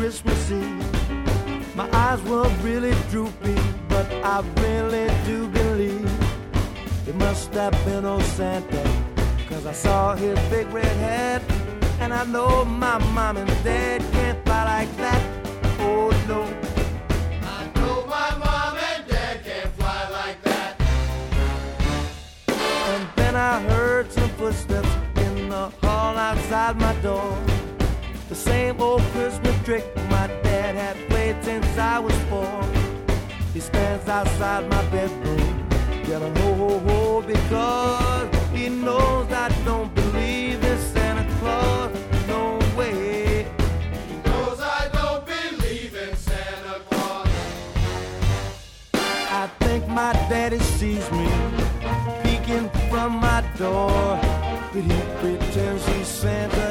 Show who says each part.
Speaker 1: Christmas Eve. My eyes were really droopy, but I really do believe it must have been old Santa, 'cause I saw his big red hat. And I know my mom and dad can't fly like that. Oh no,
Speaker 2: I know my mom and dad can't fly like that.
Speaker 1: And then I heard some footsteps in the hall outside my door. The same old Christmas trick my dad had played since I was 4. He stands outside my bedroom, yelling ho ho ho, because he knows I don't believe in Santa Claus. No way.
Speaker 2: He knows I don't believe in Santa Claus.
Speaker 1: I think my daddy sees me peeking from my door, but he pretends he's Santa